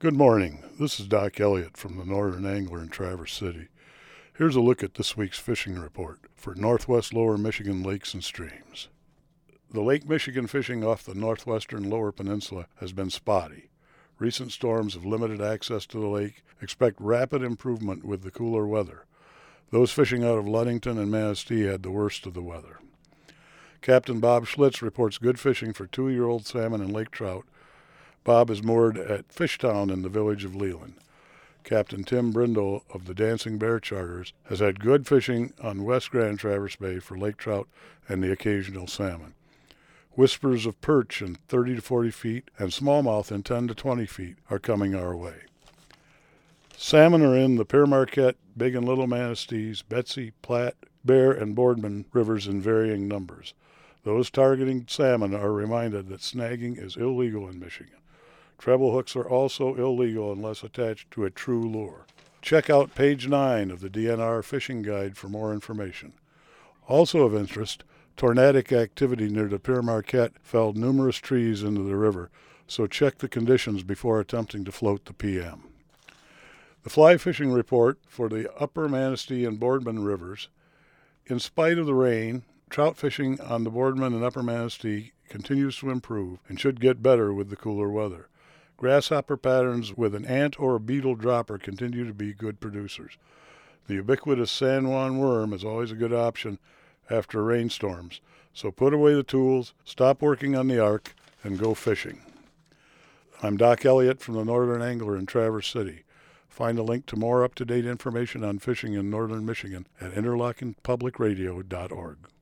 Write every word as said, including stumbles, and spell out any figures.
Good morning. This is Doc Elliott from the Northern Angler in Traverse City. Here's a look at this week's fishing report for northwest lower Michigan lakes and streams. The Lake Michigan fishing off the northwestern lower peninsula has been spotty. Recent storms have limited access to the lake. Expect rapid improvement with the cooler weather. Those fishing out of Ludington and Manistee had the worst of the weather. Captain Bob Schlitz reports good fishing for two-year-old salmon and lake trout. Bob is moored at Fishtown in the village of Leland. Captain Tim Brindle of the Dancing Bear Charters has had good fishing on West Grand Traverse Bay for lake trout and the occasional salmon. Whispers of perch in thirty to forty feet and smallmouth in ten to twenty feet are coming our way. Salmon are in the Pere Marquette, Big and Little Manastees, Betsy, Platte, Bear, and Boardman rivers in varying numbers. Those targeting salmon are reminded that snagging is illegal in Michigan. Treble hooks are also illegal unless attached to a true lure. Check out page nine of the D N R Fishing Guide for more information. Also of interest, tornadic activity near the Pere Marquette felled numerous trees into the river, so check the conditions before attempting to float the P M. The fly fishing report for the Upper Manistee and Boardman rivers. In spite of the rain, trout fishing on the Boardman and Upper Manistee continues to improve and should get better with the cooler weather. Grasshopper patterns with an ant or a beetle dropper continue to be good producers. The ubiquitous San Juan worm is always a good option after rainstorms, so put away the tools, stop working on the ark, and go fishing. I'm Doc Elliott from the Northern Angler in Traverse City. Find a link to more up-to-date information on fishing in northern Michigan at interlochen public radio dot org.